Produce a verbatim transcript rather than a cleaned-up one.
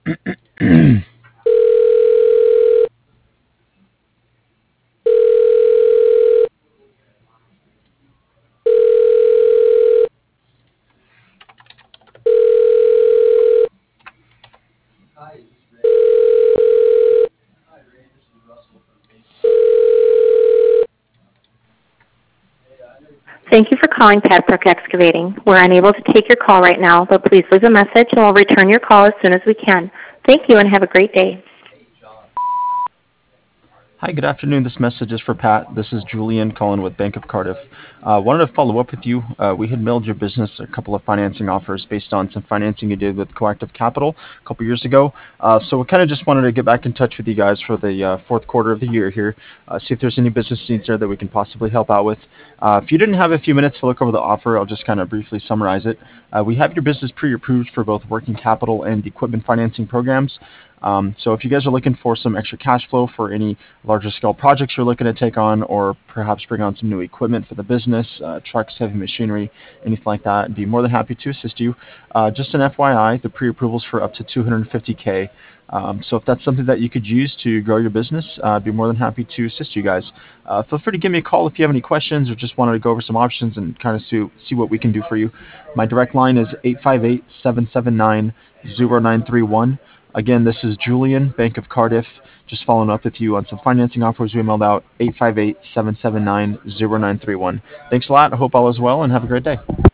Thank you for calling Padbrook Excavating. We're unable to take your call right now, but please leave a message and we'll return your call as soon as we can. Thank you and have a great day. Hi, good afternoon. This message is for Pat. This is Julian calling with Bank of Cardiff. Uh, wanted to follow up with you. Uh, we had mailed your business a couple of financing offers based on some financing you did with Coactive Capital a couple years ago. Uh, so we kind of just wanted to get back in touch with you guys for the uh, fourth quarter of the year here, uh, see if there's any business needs there that we can possibly help out with. Uh, if you didn't have a few minutes to look over the offer, I'll just kind of briefly summarize it. Uh, we have your business pre-approved for both working capital and equipment financing programs. Um, so if you guys are looking for some extra cash flow for any larger scale projects you're looking to take on, or perhaps bring on some new equipment for the business, uh, trucks, heavy machinery, anything like that, I'd be more than happy to assist you. Uh, just an F Y I, the pre-approvals for up to two hundred fifty K. Um, so if that's something that you could use to grow your business, uh, I'd be more than happy to assist you guys. Uh, feel free to give me a call if you have any questions or just wanted to go over some options and kind of see, see what we can do for you. My direct line is eight five eight, seven seven nine, zero nine three one. Again, this is Julian, Bank of Cardiff, just following up with you on some financing offers we mailed out, eight five eight, seven seven nine, zero nine three one. Thanks a lot. I hope all is well and have a great day.